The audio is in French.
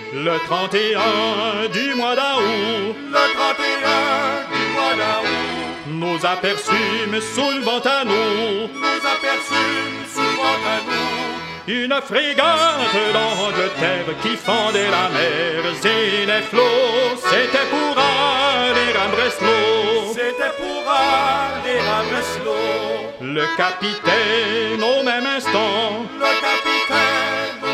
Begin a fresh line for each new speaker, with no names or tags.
Le 31 du mois d'août,
le 31 du mois d'août,
nous aperçûmes soulevant à nous une frégate d'Angleterre qui fendait la mer et les flots. C'était pour aller à Breslau.
C'était pour aller à Breslau.
Le capitaine au même instant,
Le capitaine